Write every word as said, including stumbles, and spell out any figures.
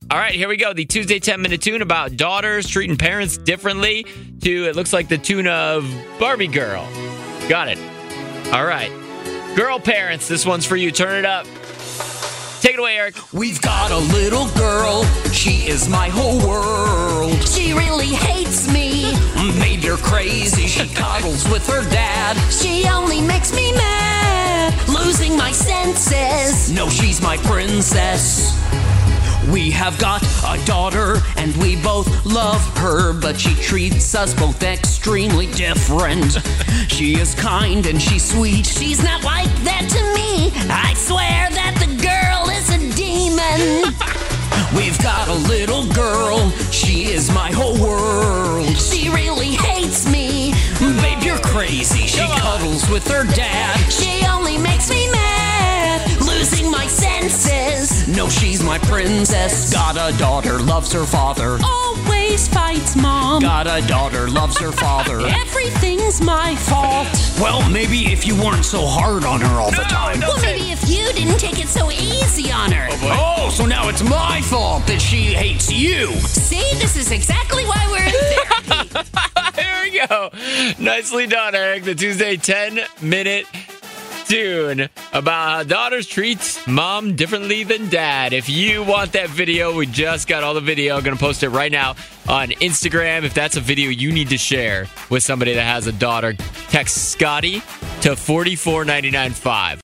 All right, here we go. The Tuesday ten-minute tune about daughters treating parents differently to, it looks like the tune of Barbie Girl. Got it. All right. Girl parents, this one's for you. Turn it up. Take it away, Eric. We've got a little girl. She is my whole world. She really hates me. Babe, you're crazy. She cuddles with her dad. She only makes me mad. Losing my senses. No, she's my princess. We have got a daughter, and we both love her, but she treats us both extremely different. She is kind and she's sweet. She's not like that to me. I swear that the girl is a demon. We've got a little girl. She is my whole world. She really hates me. Babe, you're crazy. She cuddles with her dad. She only makes me mad. Losing my senses. No, she's my princess. Got a daughter, loves her father. Always fights mom. Got a daughter, loves her father. Everything's my fault. Well, maybe if you weren't so hard on her all the time. Well, maybe if you didn't take it so easy on her. Oh, so now it's my fault that she hates you. See, this is exactly why we're in therapy. There we go. Nicely done, Eric. The Tuesday ten-minute tune about how daughters treat mom differently than dad. If you want that video, we just got all the video. I'm going to post it right now on Instagram. If that's a video you need to share with somebody that has a daughter, text Scotty to four four nine nine five.